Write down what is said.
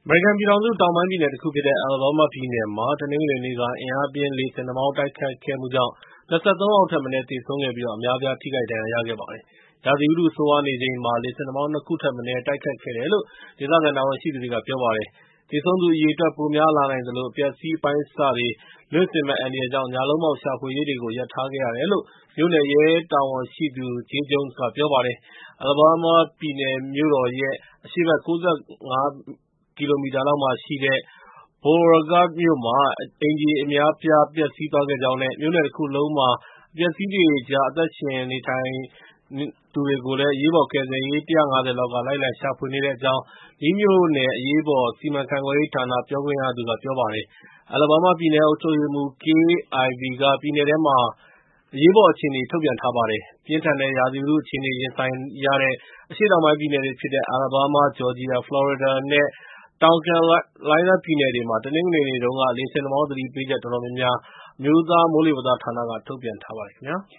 မေရိကန်ပြည်ထောင်စုတောင်ပိုင်းပြည်နယ်တခုဖြစ်တဲ့ Alabama ပြည်နယ်မှာ တနင်္ဂနွေနေ့က အင်အားပြင်းလေဆင်နှာမောင်းတိုက်ခတ်ခဲ့မှုကြောင့် ၂၃ ယောက်ထက်မနည်းသေဆုံးခဲ့ပြီး အများအပြားထိခိုက်ဒဏ်ရာရခဲ့ပါတယ်။ ရာသီဥတုဆိုးရွားနေချိန်မှာ လေဆင်နှာမောင်း ၂ ခုထက်မနည်းတိုက်ခတ်ခဲ့တယ်လို့ ဒေသခံတာဝန်ရှိသူတွေကပြောပါတယ်။ သေဆုံးသူအရေအတွက် ပိုများလာနိုင်သလို အပျက်အစီးအပိုင်းအစတွေလွင့်စင်မယ့်အန္တရာယ်ကြောင့် ညလုံးပေါက်ရှာဖွေရေးတွေကို ရပ်ထားခဲ့ရတယ်လို့ မြို့နယ်ရဲတာဝန်ရှိသူ Jay Jones ကပြောပါတယ်။ Alabama ပြည်နယ်မြို့တော်ရဲ့ အရှေ့ဘက် ၉၅ ကီလိုမီတာလောက်မှာရှိတဲ့ Beauregard မြို့မှာ အိမ်ခြေအများအပြားပျက်စီးသွားခဲ့ကြောင်းနဲ့ မြို့နယ်တခုလုံးမှာ အပျက်အစီးတွေကြား အသက်ရှင်နေထိုင်သူတွေကို အရေးပေါ်ကယ်ဆယ်ရေး ၁၅၀ လောက်က လိုက်လံရှာဖွေနေတဲ့အကြောင်း Lee မြို့နယ်အရေးပေါ်စီမံခန့်ခွဲရေးဌာန ပြောခွင့်ရသူကပြောပါတယ်။ Alabama ပြည်နယ်အုပ်ချုပ်ရေးမှူး Kay Ivey က ပြည်နယ်ထဲမှာ အရေးပေါ်အခြေအနေထုတ်ပြန်ထားပါတယ်။ ပြင်းထန်တဲ့ရာသီဥတုအခြေအနေရင်ဆိုင်ရတဲ့ အရှေ့တောင်ပိုင်းပြည်နယ်တွေဖြစ်တဲ့ Alabama, Georgia, Florida နဲ့ တောင် Carolina ပြည်နယ်တွေမှာ တနင်္ဂနွေနေ့တုန်းက လေဆင်နှာမောင်းသတိပေးချက် တော်တော်များများ အမျိုးသားမိုးလေဝသဌာနက ထုတ်ပြန်ထားပါတယ်ခင်ဗျာ။